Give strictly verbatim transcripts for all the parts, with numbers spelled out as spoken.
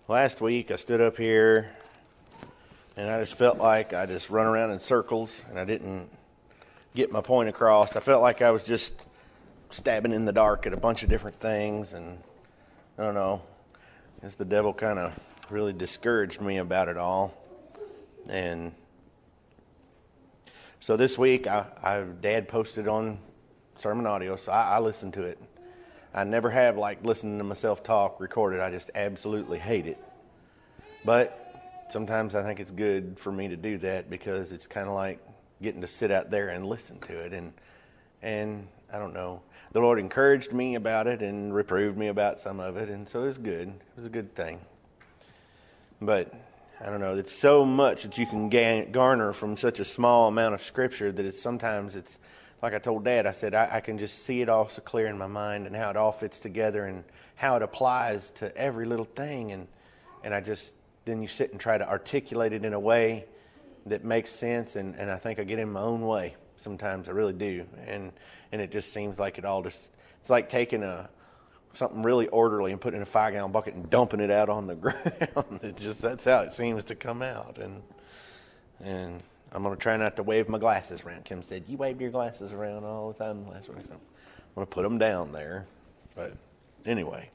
Last week I stood up here and I just felt like I just run around in circles and I didn't get my point across. I felt like I was just stabbing in the dark at a bunch of different things, and I don't know, I guess the devil kind of really discouraged me about it all. And so this week I, I Dad posted on sermon audio, so I, I listened to it. I never have like listening to myself talk recorded. I just absolutely hate it. But sometimes I think it's good for me to do that because it's kind of like getting to sit out there and listen to it. And and I don't know. The Lord encouraged me about it and reproved me about some of it. And so it was good. It was a good thing. But I don't know. It's so much that you can garner from such a small amount of Scripture that it's sometimes it's like I told Dad, I said, I, I can just see it all so clear in my mind and how it all fits together and how it applies to every little thing. And, and I just, then you sit and try to articulate it in a way that makes sense. And, and I think I get in my own way. Sometimes I really do. And, and it just seems like it all just, it's like taking a, something really orderly and putting it in a five gallon bucket and dumping it out on the ground. It just, that's how it seems to come out. And, and, I'm going to try not to wave my glasses around. Kim said, you waved your glasses around all the time last week. I'm going to put them down there. But anyway,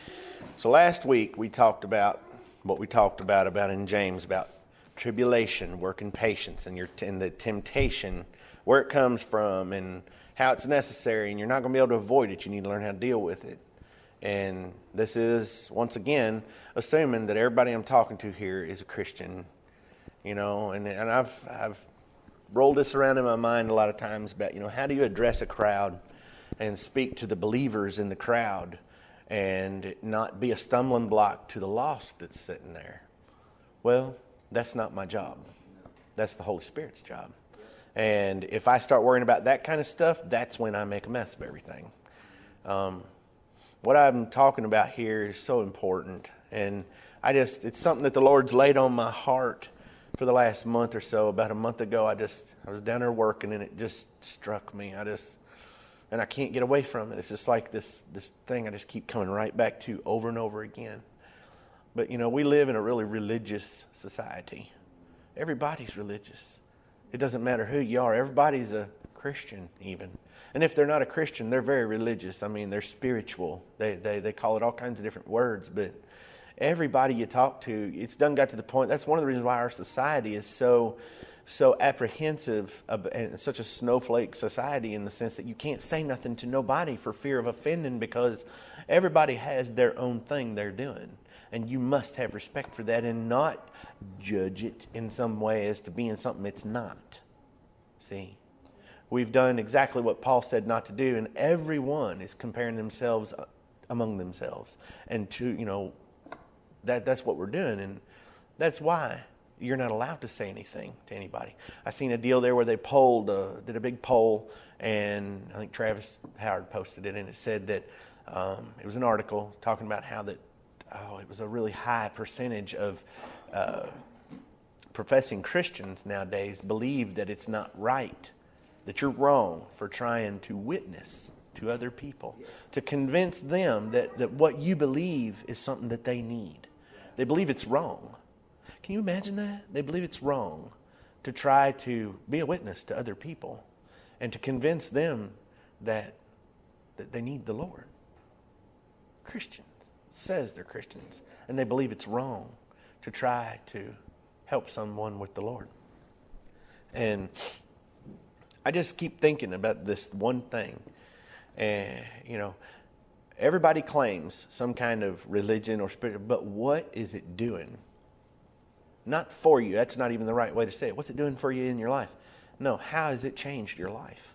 so last week we talked about what we talked about about in James, about tribulation, working patience, and your and the temptation, where it comes from and how it's necessary, and you're not going to be able to avoid it. You need to learn how to deal with it. And this is, once again, assuming that everybody I'm talking to here is a Christian. You know, and and I've I've rolled this around in my mind a lot of times about, you know, how do you address a crowd and speak to the believers in the crowd and not be a stumbling block to the lost that's sitting there? Well, that's not my job. That's the Holy Spirit's job. And if I start worrying about that kind of stuff, that's when I make a mess of everything. Um, what I'm talking about here is so important. And I just, it's something that the Lord's laid on my heart for the last month or so. About a month ago, I just, I was down there working and it just struck me. I just, and I can't get away from it. It's just like this, this thing I just keep coming right back to over and over again. But, you know, we live in a really religious society. Everybody's religious. It doesn't matter who you are. Everybody's a Christian even. And if they're not a Christian, they're very religious. I mean, they're spiritual. They, they, they call it all kinds of different words, but everybody you talk to, it's done got to the point. That's one of the reasons why our society is so so apprehensive of, and such a snowflake society, in the sense that you can't say nothing to nobody for fear of offending, because everybody has their own thing they're doing. And you must have respect for that and not judge it in some way as to being something it's not. See? We've done exactly what Paul said not to do, and everyone is comparing themselves among themselves. And to, you know, That that's what we're doing, and that's why you're not allowed to say anything to anybody. I seen a deal there where they polled, uh, did a big poll, and I think Travis Howard posted it, and it said that um, it was an article talking about how that oh, it was a really high percentage of uh, professing Christians nowadays believe that it's not right, that you're wrong for trying to witness to other people, to convince them that, that what you believe is something that they need. They believe it's wrong. Can you imagine that? They believe it's wrong to try to be a witness to other people and to convince them that, that they need the Lord. Christians, says they're Christians, and they believe it's wrong to try to help someone with the Lord. And I just keep thinking about this one thing. And, you know, everybody claims some kind of religion or spirit, but what is it doing? Not for you. That's not even the right way to say it. What's it doing for you in your life? No, how has it changed your life?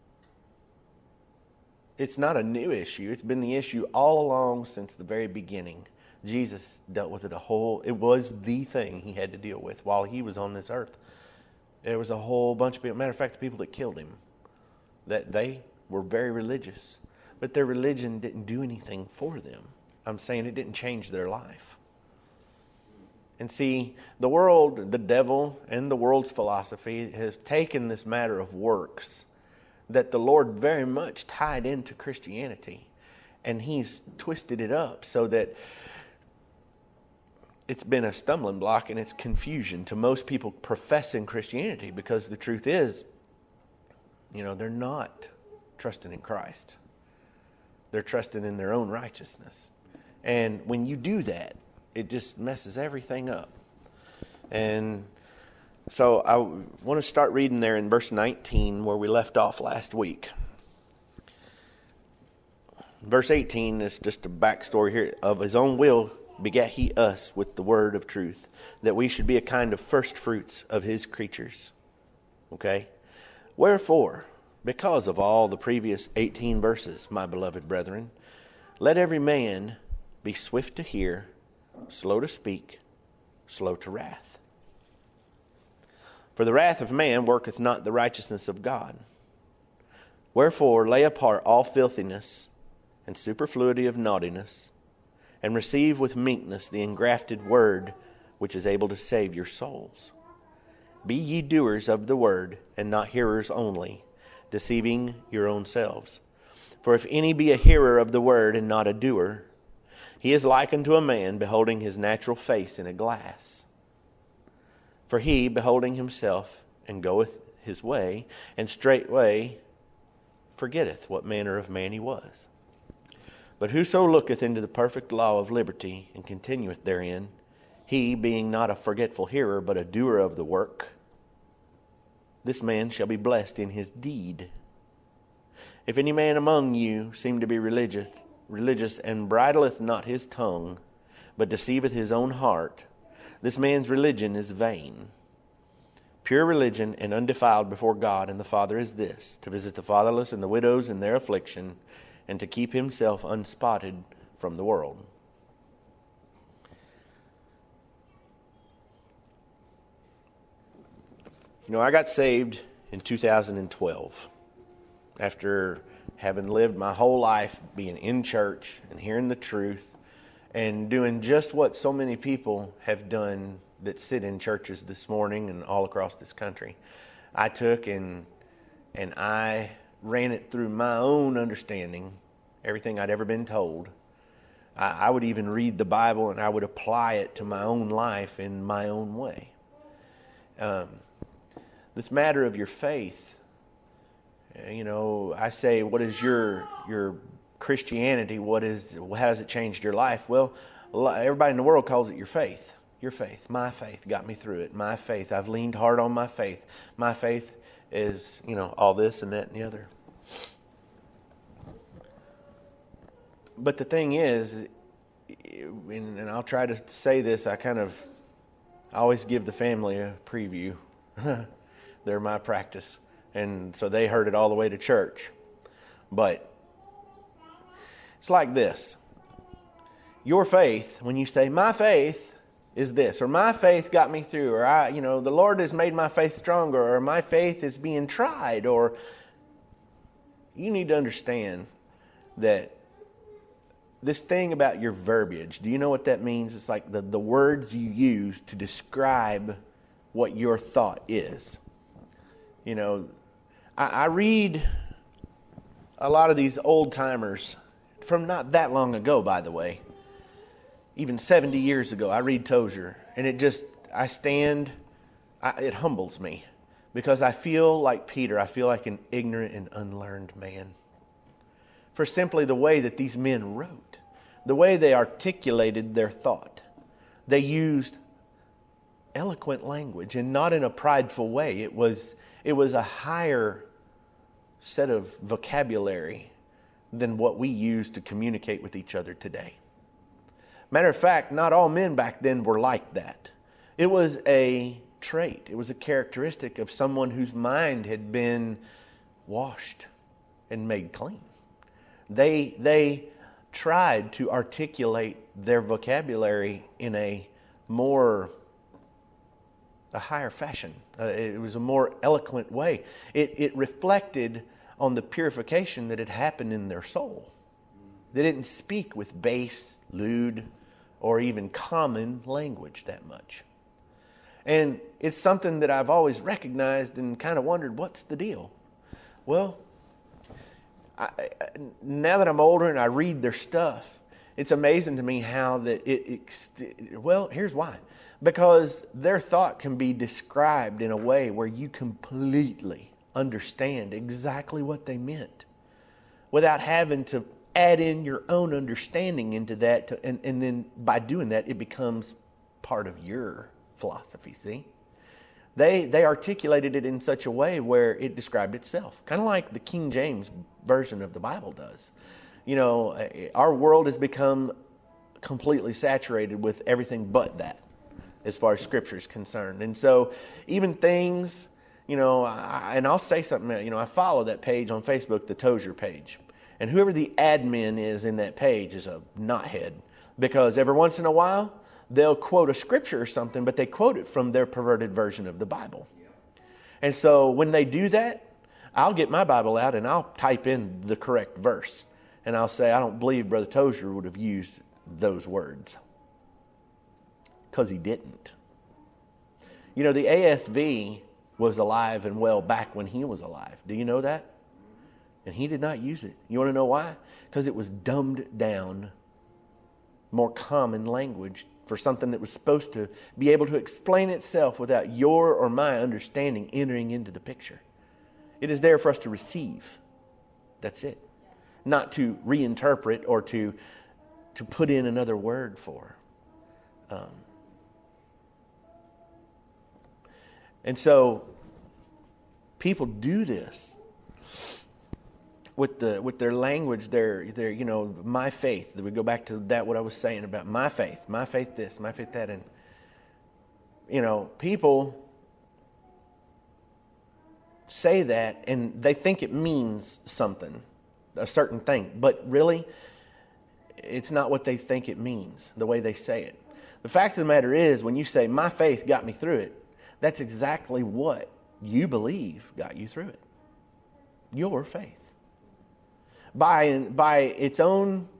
It's not a new issue. It's been the issue all along since the very beginning. Jesus dealt with it a whole, it was the thing he had to deal with while he was on this earth. There was a whole bunch of people. Matter of fact, the people that killed him, that they were very religious, but their religion didn't do anything for them. I'm saying it didn't change their life. And see, the world, the devil, and the world's philosophy has taken this matter of works that the Lord very much tied into Christianity, and he's twisted it up so that it's been a stumbling block and it's confusion to most people professing Christianity, because the truth is, you know, they're not trusting in Christ. They're trusting in their own righteousness. And when you do that, it just messes everything up. And so I want to start reading there in verse nineteen where we left off last week. Verse eighteen is just a backstory here. Of his own will begat he us with the word of truth, that we should be a kind of first fruits of his creatures. Okay? Wherefore, because of all the previous eighteen verses, my beloved brethren, let every man be swift to hear, slow to speak, slow to wrath. For the wrath of man worketh not the righteousness of God. Wherefore lay apart all filthiness and superfluity of naughtiness, and receive with meekness the engrafted word, which is able to save your souls. Be ye doers of the word, and not hearers only, deceiving your own selves. For if any be a hearer of the word and not a doer, he is like unto a man beholding his natural face in a glass. For he, beholding himself, and goeth his way, and straightway forgetteth what manner of man he was. But whoso looketh into the perfect law of liberty, and continueth therein, he, being not a forgetful hearer, but a doer of the work, this man shall be blessed in his deed. If any man among you seem to be religious, religious and bridleth not his tongue, but deceiveth his own heart, this man's religion is vain. Pure religion and undefiled before God and the Father is this, to visit the fatherless and the widows in their affliction, and to keep himself unspotted from the world. You know, I got saved in two thousand twelve after having lived my whole life being in church and hearing the truth and doing just what so many people have done that sit in churches this morning and all across this country. I took and and I ran it through my own understanding, everything I'd ever been told. I, I would even read the Bible and I would apply it to my own life in my own way. Um, this matter of your faith, you know, I say, what is your your Christianity? What is, how has it changed your life? Well, everybody in the world calls it your faith. Your faith. My faith got me through it. My faith. I've leaned hard on my faith. My faith is, you know, all this and that and the other. But the thing is, and I'll try to say this, I kind of I always give the family a preview. They're my practice. And so they heard it all the way to church. But it's like this. Your faith, when you say, my faith is this, or my faith got me through, or I, you know, the Lord has made my faith stronger, or my faith is being tried, or you need to understand that this thing about your verbiage, do you know what that means? It's like the, the words you use to describe what your thought is. You know, I, I read a lot of these old timers from not that long ago, by the way. Even seventy years ago, I read Tozer, and it just, I stand, I, it humbles me, because I feel like Peter, I feel like an ignorant and unlearned man. For simply the way that these men wrote, the way they articulated their thought. They used eloquent language, and not in a prideful way. It was, it was a higher set of vocabulary than what we use to communicate with each other today. Matter of fact, not all men back then were like that. It was a trait. It was a characteristic of someone whose mind had been washed and made clean. They they tried to articulate their vocabulary in a more, a higher fashion. Uh, it was a more eloquent way. It it reflected on the purification that had happened in their soul. They didn't speak with base, lewd, or even common language that much. And it's something that I've always recognized and kind of wondered, what's the deal? Well, I, now that I'm older and I read their stuff, It's amazing to me how that it, it, well, here's why. Because their thought can be described in a way where you completely understand exactly what they meant without having to add in your own understanding into that. To, and, and then by doing that, it becomes part of your philosophy, see? They they articulated it in such a way where it described itself. Kind of like the King James version of the Bible does. You know, our world has become completely saturated with everything but that as far as Scripture is concerned. And so even things, you know, I, and I'll say something, you know, I follow that page on Facebook, the Tozer page. And whoever the admin is in that page is a knothead. Because every once in a while, they'll quote a scripture or something, but they quote it from their perverted version of the Bible. And so when they do that, I'll get my Bible out and I'll type in the correct verse. And I'll say, I don't believe Brother Tozer would have used those words. Because he didn't. You know, the A S V was alive and well back when he was alive. Do you know that? And he did not use it. You want to know why? Because it was dumbed down, more common language for something that was supposed to be able to explain itself without your or my understanding entering into the picture. It is there for us to receive. That's it. Not to reinterpret or to to put in another word for. Um, and so people do this with the with their language, their their you know my faith. We go back to that what I was saying about my faith, my faith this, my faith that, and you know people say that and they think it means something, a certain thing, but really it's not what they think it means, the way they say it. The fact of the matter is, when you say my faith got me through it, that's exactly what you believe got you through it. Your faith. By, by its own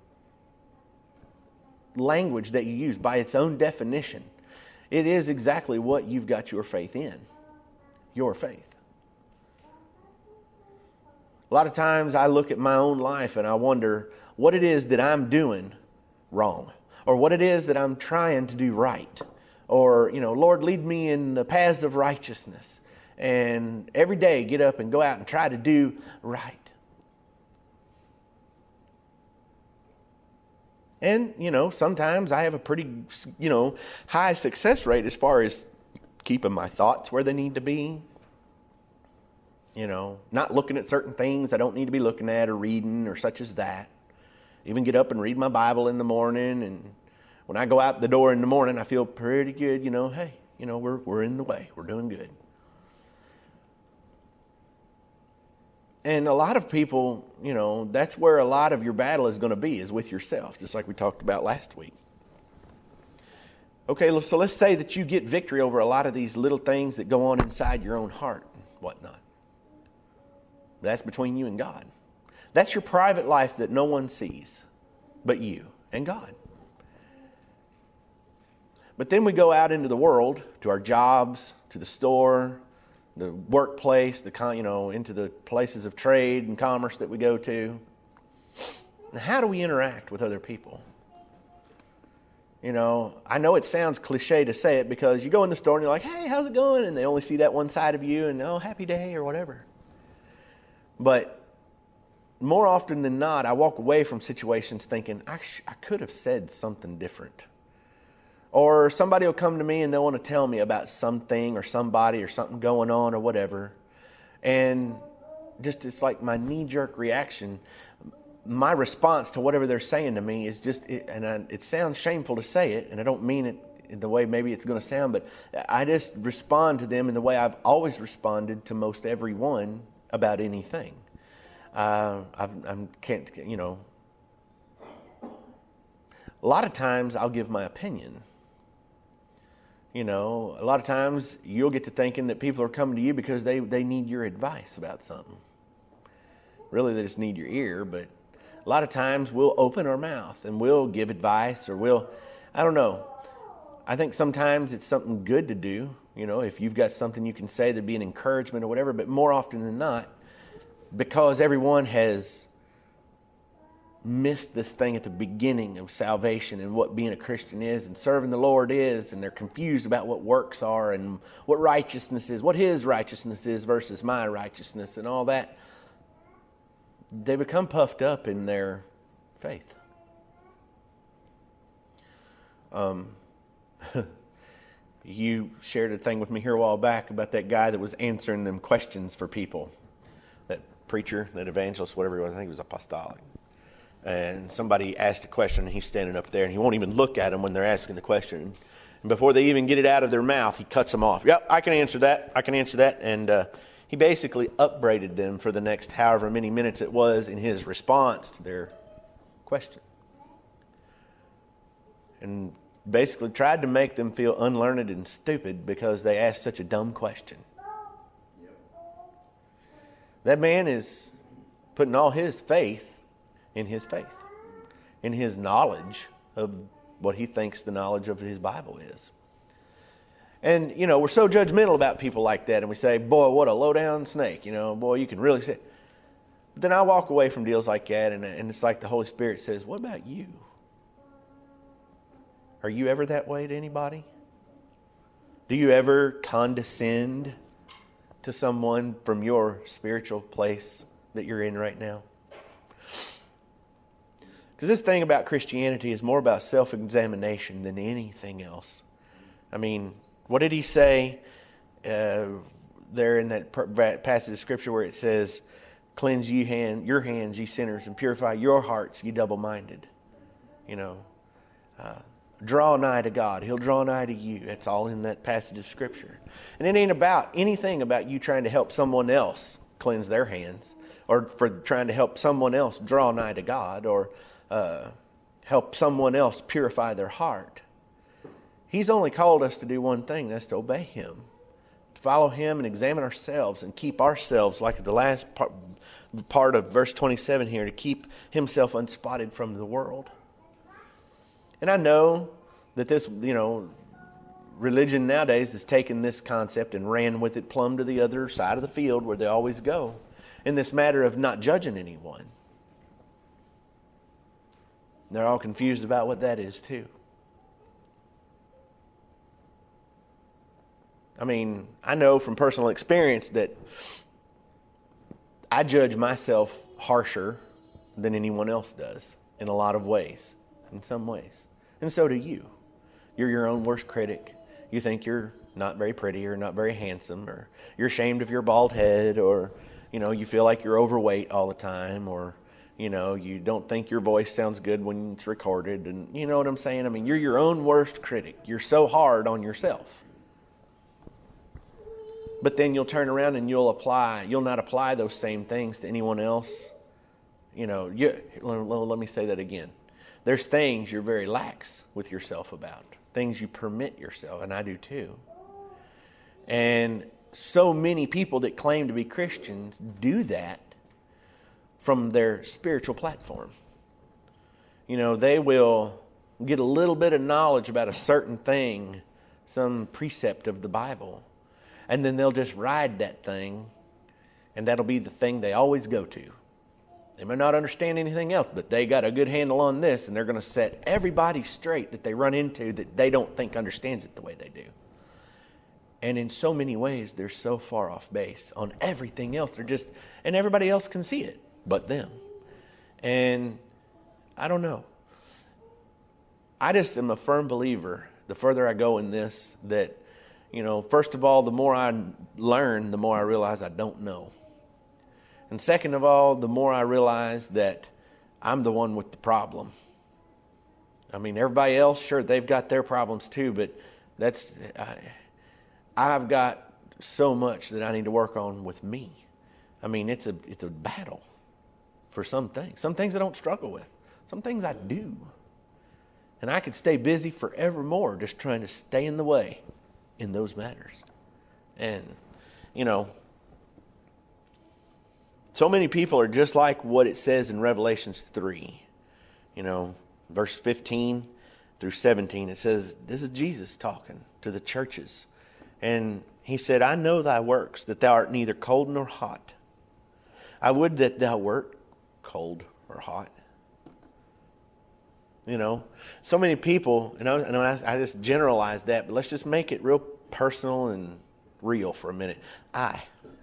language that you use, by its own definition, it is exactly what you've got your faith in. Your faith. A lot of times I look at my own life and I wonder what it is that I'm doing wrong, or what it is that I'm trying to do right, or, you know, Lord, lead me in the paths of righteousness, and every day get up and go out and try to do right. And, you know, sometimes I have a pretty, you know, high success rate as far as keeping my thoughts where they need to be. You know, not looking at certain things I don't need to be looking at or reading or such as that. Even get up and read my Bible in the morning, and when I go out the door in the morning, I feel pretty good, you know, hey, you know, we're we're in the way. We're doing good. And a lot of people, you know, that's where a lot of your battle is going to be, is with yourself, just like we talked about last week. Okay, so let's say that you get victory over a lot of these little things that go on inside your own heart and whatnot. That's between you and God. That's your private life that no one sees but you and God. But then we go out into the world, to our jobs, to the store, the workplace, the con, you know, into the places of trade and commerce that we go to. And how do we interact with other people? You know, I know it sounds cliche to say it, because you go in the store and you're like, hey, how's it going? And they only see that one side of you and, oh, happy day or whatever. But more often than not, I walk away from situations thinking, I, sh- I could have said something different. Or somebody will come to me and they'll want to tell me about something or somebody or something going on or whatever. And just, it's like my knee-jerk reaction. My response to whatever they're saying to me is just, it, and I, it sounds shameful to say it, and I don't mean it in the way maybe it's going to sound, but I just respond to them in the way I've always responded to most everyone about anything. Uh, I've, I can't, you know, a lot of times I'll give my opinion. You know, a lot of times you'll get to thinking that people are coming to you because they, they need your advice about something. Really, they just need your ear, but a lot of times we'll open our mouth and we'll give advice, or we'll, I don't know. I think sometimes it's something good to do. You know, if you've got something you can say, there'd be an encouragement or whatever, but more often than not, because everyone has missed this thing at the beginning of salvation and what being a Christian is and serving the Lord is, and they're confused about what works are and what righteousness is, what His righteousness is versus my righteousness and all that. They become puffed up in their faith. Um, you shared a thing with me here a while back about that guy that was answering them questions for people. That preacher, that evangelist, whatever he was, I think he was apostolic. And somebody asked a question, and he's standing up there, and he won't even look at them when they're asking the question. And before they even get it out of their mouth, he cuts them off. Yep, I can answer that. I can answer that. And uh, he basically upbraided them for the next however many minutes it was in his response to their question. And basically tried to make them feel unlearned and stupid because they asked such a dumb question. Yep. That man is putting all his faith in his faith, in his knowledge of what he thinks the knowledge of his Bible is. And, you know, we're so judgmental about people like that, and we say, boy, what a low-down snake, you know, boy, you can really say. But then I walk away from deals like that, and, and it's like the Holy Spirit says, what about you? Are you ever that way to anybody? Do you ever condescend to someone from your spiritual place that you're in right now? Because this thing about Christianity is more about self-examination than anything else. I mean, what did he say uh, there in that passage of Scripture where it says, cleanse ye hand, your hands, ye sinners, and purify your hearts, ye double-minded. You know, uh, draw nigh to God. He'll draw nigh to you. That's all in that passage of Scripture. And it ain't about anything about you trying to help someone else cleanse their hands, or for trying to help someone else draw nigh to God, or uh, help someone else purify their heart. He's only called us to do one thing, that's to obey Him. To follow Him and examine ourselves and keep ourselves, like the last part, part of verse twenty-seven here, to keep Himself unspotted from the world. And I know that this, you know, religion nowadays has taken this concept and ran with it plumb to the other side of the field where they always go, in this matter of not judging anyone. They're all confused about what that is too. I mean, I know from personal experience that I judge myself harsher than anyone else does in a lot of ways, in some ways. And so do you. You're your own worst critic. You think you're not very pretty or not very handsome, or you're ashamed of your bald head, or, you know, you feel like you're overweight all the time, or, you know, you don't think your voice sounds good when it's recorded. And you know what I'm saying? I mean, you're your own worst critic. You're so hard on yourself. But then you'll turn around and you'll apply, you'll not apply those same things to anyone else. You know, you, let me say that again. There's things you're very lax with yourself about. Things you permit yourself, and I do too. And so many people that claim to be Christians do that from their spiritual platform. You know, they will get a little bit of knowledge about a certain thing, some precept of the Bible, and then they'll just ride that thing, and that'll be the thing they always go to. They may not understand anything else, but they got a good handle on this, and they're going to set everybody straight that they run into that they don't think understands it the way they do. And in so many ways, they're so far off base on everything else. They're just, and everybody else can see it but them. And I don't know. I just am a firm believer, the further I go in this, that, you know, first of all, the more I learn, the more I realize I don't know. And second of all, the more I realize that I'm the one with the problem. I mean, everybody else, sure, they've got their problems too, but that's, I, I've got so much that I need to work on with me. I mean, it's a it's a battle for some things. Some things I don't struggle with. Some things I do. And I could stay busy forevermore just trying to stay in the way in those matters. And, you know, so many people are just like what it says in Revelations three. You know, verse fifteen through seventeen, it says, this is Jesus talking to the churches. And he said, I know thy works, that thou art neither cold nor hot. I would that thou wert cold or hot. You know, so many people, you know, and I, I just generalize that, but let's just make it real personal and real for a minute. I.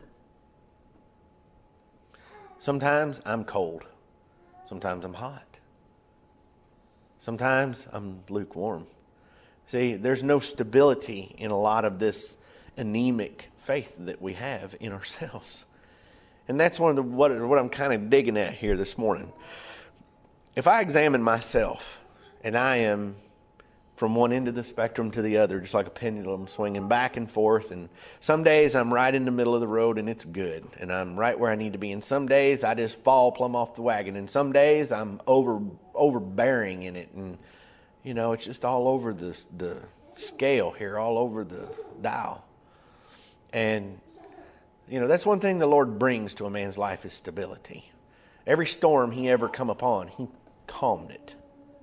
Sometimes I'm cold. Sometimes I'm hot. Sometimes I'm lukewarm. See, there's no stability in a lot of this anemic faith that we have in ourselves. And that's one of the what, what I'm kind of digging at here this morning. If I examine myself, and I am from one end of the spectrum to the other, just like a pendulum swinging back and forth, and some days I'm right in the middle of the road and it's good, and I'm right where I need to be, and some days I just fall plumb off the wagon, and some days I'm over overbearing in it, and you know, it's just all over the the scale here, all over the dial. And you know, that's one thing the Lord brings to a man's life is stability. Every storm he ever come upon, he calmed it.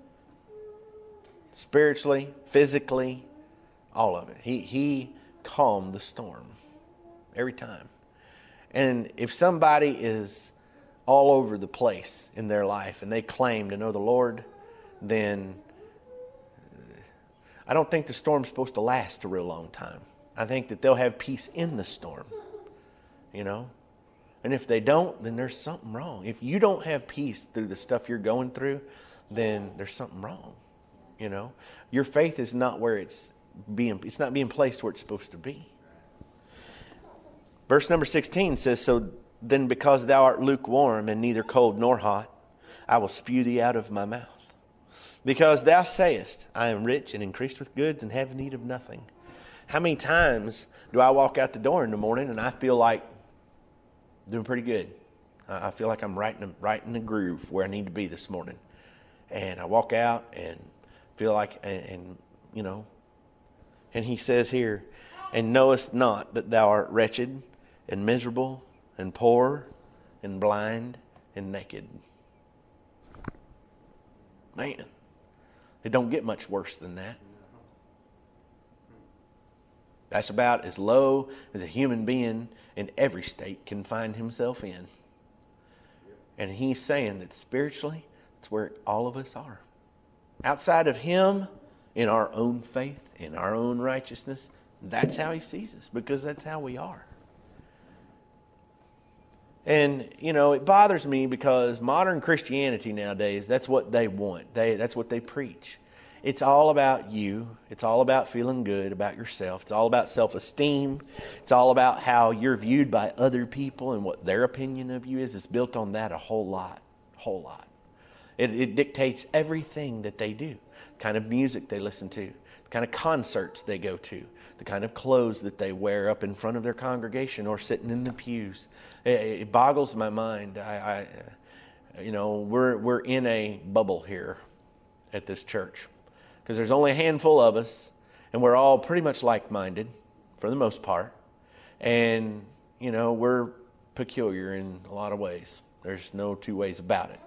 Spiritually, physically, all of it. He he calmed the storm every time. And if somebody is all over the place in their life and they claim to know the Lord, then I don't think the storm's supposed to last a real long time. I think that they'll have peace in the storm, you know. And if they don't, then there's something wrong. If you don't have peace through the stuff you're going through, then there's something wrong. You know, your faith is not where it's being, it's not being placed where it's supposed to be. Verse number sixteen says, so then because thou art lukewarm and neither cold nor hot, I will spew thee out of my mouth. Because thou sayest, I am rich and increased with goods and have need of nothing. How many times do I walk out the door in the morning and I feel like doing pretty good? I feel like I'm right in, the, right in the groove where I need to be this morning. And I walk out and feel like, and, and you know, and he says here, and knowest not that thou art wretched and miserable and poor and blind and naked. Man, it don't get much worse than that. That's about as low as a human being in every state can find himself in. And he's saying that spiritually, that's where all of us are. Outside of him, in our own faith, in our own righteousness, that's how he sees us, because that's how we are. And, you know, it bothers me because modern Christianity nowadays, that's what they want. They, that's what they preach. It's all about you. It's all about feeling good about yourself. It's all about self-esteem. It's all about how you're viewed by other people and what their opinion of you is. It's built on that a whole lot, whole lot. It, it dictates everything that they do. The kind of music they listen to, the kind of concerts they go to, the kind of clothes that they wear up in front of their congregation or sitting in the pews. It, it boggles my mind. I, I, you know, we're we're in a bubble here at this church. Because there's only a handful of us, and we're all pretty much like-minded, for the most part. And, you know, we're peculiar in a lot of ways. There's no two ways about it.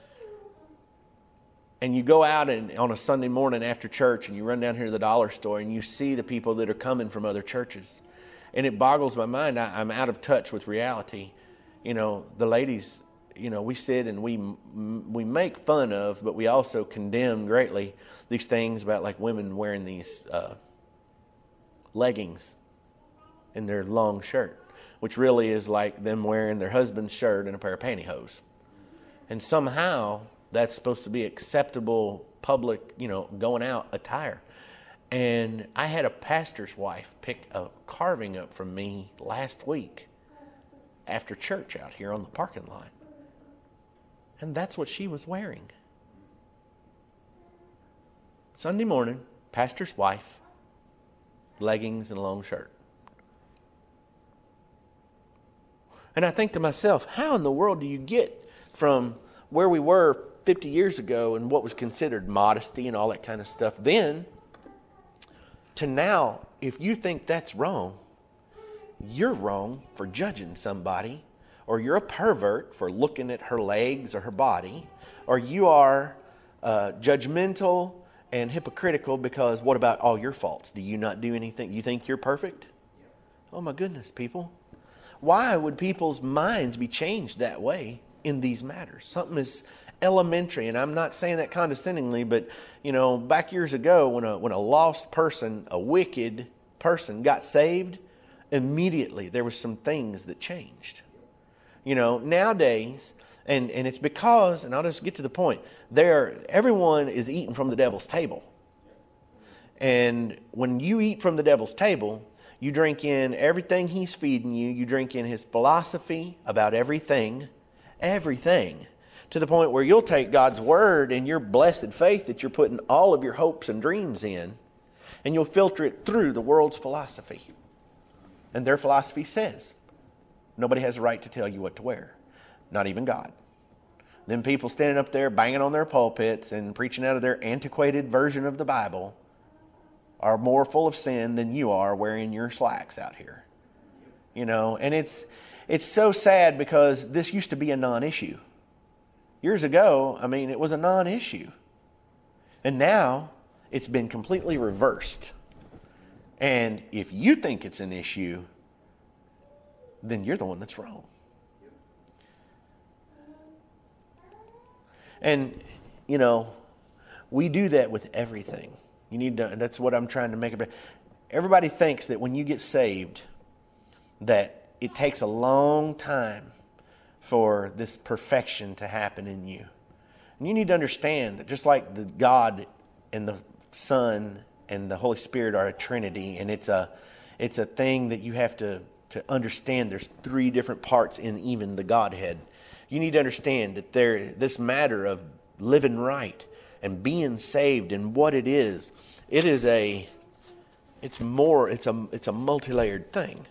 And you go out and on a Sunday morning after church, and you run down here to the dollar store, and you see the people that are coming from other churches. And it boggles my mind. I, I'm out of touch with reality. You know, the ladies, you know, we sit and we we make fun of, but we also condemn greatly these things about like women wearing these uh, leggings in their long shirt, which really is like them wearing their husband's shirt and a pair of pantyhose. And somehow that's supposed to be acceptable public, you know, going out attire. And I had a pastor's wife pick a carving up from me last week after church out here on the parking lot. And that's what she was wearing. Sunday morning, pastor's wife, leggings and a long shirt. And I think to myself, how in the world do you get from where we were fifty years ago and what was considered modesty and all that kind of stuff then to now? If you think that's wrong, you're wrong for judging somebody, or you're a pervert for looking at her legs or her body, or you are uh, judgmental and hypocritical because what about all your faults? Do you not do anything? You think you're perfect? Oh my goodness, people. Why would people's minds be changed that way in these matters? Something is elementary, and I'm not saying that condescendingly, but, you know, back years ago when a, when a lost person, a wicked person got saved, immediately there was some things that changed. You know, nowadays, and, and it's because, and I'll just get to the point, there, everyone is eating from the devil's table. And when you eat from the devil's table, you drink in everything he's feeding you. You drink in his philosophy about everything, everything, to the point where you'll take God's word and your blessed faith that you're putting all of your hopes and dreams in, and you'll filter it through the world's philosophy. And their philosophy says, nobody has a right to tell you what to wear, not even God. Then people standing up there banging on their pulpits and preaching out of their antiquated version of the Bible are more full of sin than you are wearing your slacks out here. You know, and it's it's so sad because this used to be a non-issue. Years ago, I mean, it was a non-issue. And now it's been completely reversed. And if you think it's an issue, then you're the one that's wrong. And, you know, we do that with everything. You need to, that's what I'm trying to make it. Everybody thinks that when you get saved, that it takes a long time for this perfection to happen in you. And you need to understand that just like the God and the Son and the Holy Spirit are a Trinity, and it's a it's a thing that you have to, to understand. There's three different parts in even the Godhead. You need to understand that there this matter of living right and being saved and what it is, it is a, it's more, it's a, it's a multi-layered thing.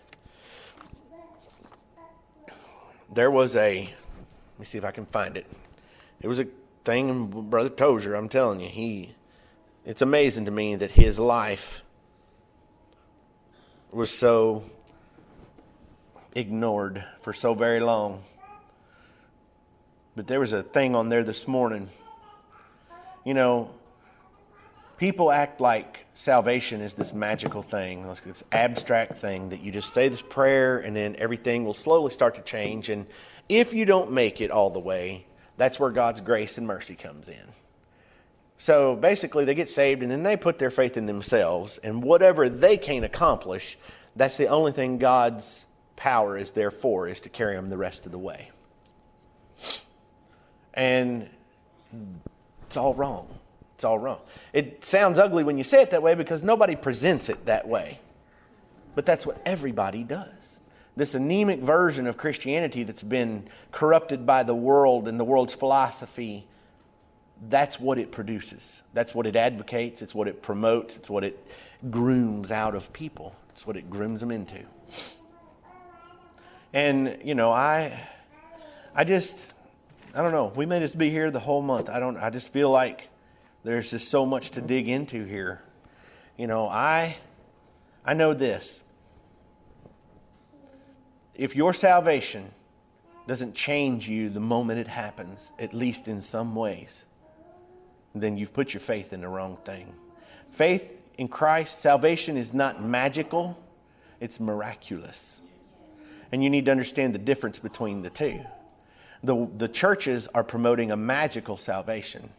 There was a, let me see if I can find it. It was a thing in Brother Tozer, I'm telling you, he, it's amazing to me that his life was so ignored for so very long. But there was a thing on there this morning. You know, people act like salvation is this magical thing, this abstract thing that you just say this prayer and then everything will slowly start to change. And if you don't make it all the way, that's where God's grace and mercy comes in. So basically they get saved and then they put their faith in themselves, and whatever they can't accomplish, that's the only thing God's power is there for, is to carry them the rest of the way. And it's all wrong. It's all wrong. It sounds ugly when you say it that way because nobody presents it that way. But that's what everybody does. This anemic version of Christianity that's been corrupted by the world and the world's philosophy, that's what it produces. That's what it advocates. It's what it promotes. It's what it grooms out of people. It's what it grooms them into. And, you know, I, I just... I don't know. We may just be here the whole month. I don't. I just feel like there's just so much to dig into here. You know, I, I know this. If your salvation doesn't change you the moment it happens, at least in some ways, then you've put your faith in the wrong thing. Faith in Christ, salvation is not magical. It's miraculous. And you need to understand the difference between the two. The the churches are promoting a magical salvation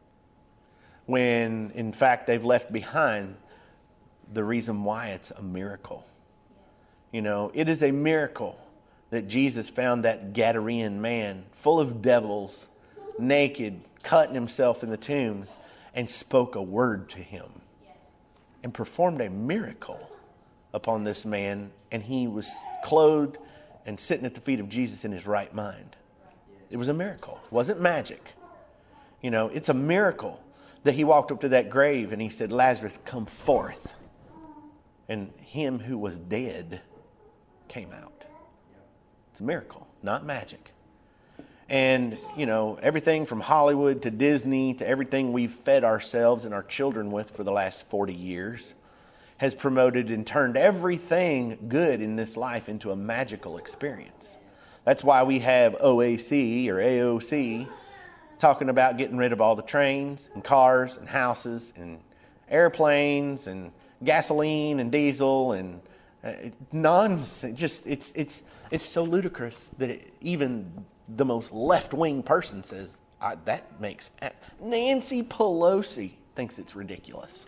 when, in fact, they've left behind the reason why it's a miracle. You know, it is a miracle that Jesus found that Gadarene man full of devils, naked, cutting himself in the tombs, and spoke a word to him and performed a miracle upon this man, and he was clothed and sitting at the feet of Jesus in his right mind. It was a miracle. It wasn't magic. You know, it's a miracle that he walked up to that grave and he said, Lazarus, come forth. And him who was dead came out. It's a miracle, not magic. And, you know, everything from Hollywood to Disney to everything we've fed ourselves and our children with for the last forty years has promoted and turned everything good in this life into a magical experience. That's why we have O A C or A O C talking about getting rid of all the trains and cars and houses and airplanes and gasoline and diesel and uh, nonsense. Just it's it's it's so ludicrous that it, even the most left-wing person says I, that makes... Nancy Pelosi thinks it's ridiculous.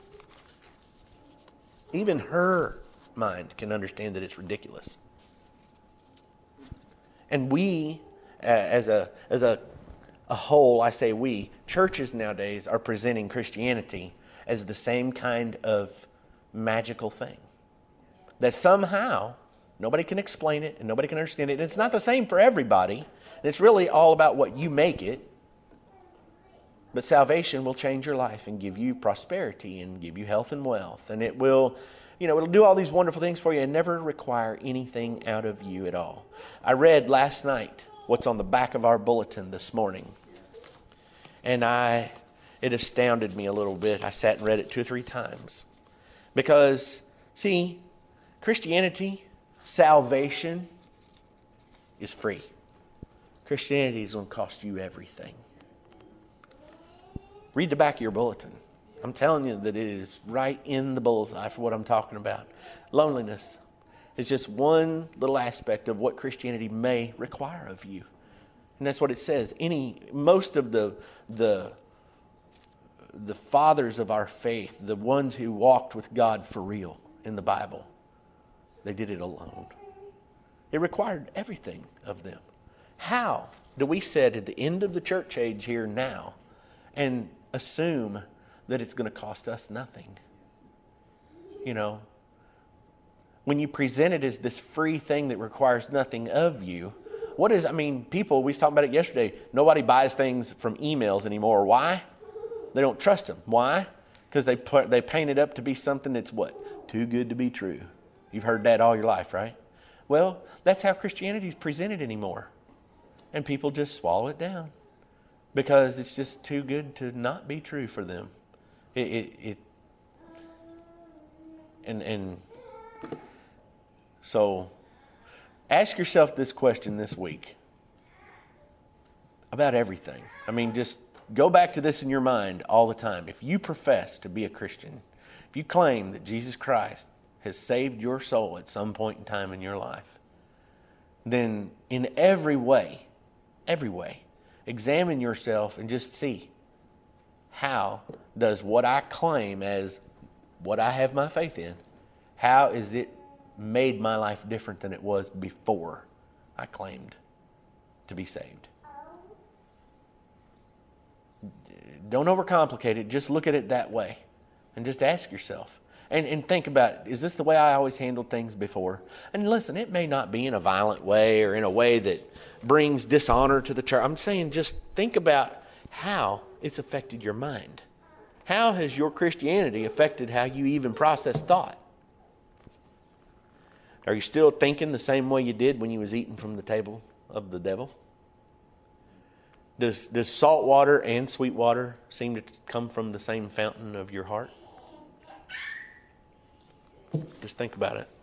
Even her mind can understand that it's ridiculous. And we, uh, as a as a, a whole, I say we, churches nowadays are presenting Christianity as the same kind of magical thing. That somehow, nobody can explain it and nobody can understand it. And it's not the same for everybody. And it's really all about what you make it. But salvation will change your life and give you prosperity and give you health and wealth. And it will, you know, it'll do all these wonderful things for you and never require anything out of you at all. I read last night what's on the back of our bulletin this morning. And I, it astounded me a little bit. I sat and read it two or three times. Because, see, Christianity, salvation is free. Christianity is going to cost you everything. Read the back of your bulletin. I'm telling you that it is right in the bullseye for what I'm talking about. Loneliness is just one little aspect of what Christianity may require of you. And that's what it says. Any, most of the, the, the fathers of our faith, the ones who walked with God for real in the Bible, they did it alone. It required everything of them. How do we sit at the end of the church age here now and assume that it's going to cost us nothing? You know, when you present it as this free thing that requires nothing of you, what is, I mean, people, we was talking about it yesterday, nobody buys things from emails anymore. Why? They don't trust them. Why? Because they put, they paint it up to be something that's what? Too good to be true. You've heard that all your life, right? Well, that's how Christianity is presented anymore. And people just swallow it down. Because it's just too good to not be true for them. It, it, it and and so ask yourself this question this week about everything. I mean, just go back to this in your mind all the time. If you profess to be a Christian, if you claim that Jesus Christ has saved your soul at some point in time in your life, then in every way, every way, examine yourself and just see, how does what I claim as what I have my faith in, how is it made my life different than it was before I claimed to be saved? Don't overcomplicate it. Just look at it that way and just ask yourself. And, and think about, is this the way I always handled things before? And listen, it may not be in a violent way or in a way that brings dishonor to the church. I'm saying just think about how it's affected your mind. How has your Christianity affected how you even process thought? Are you still thinking the same way you did when you was eating from the table of the devil? Does, does salt water and sweet water seem to come from the same fountain of your heart? Just think about it.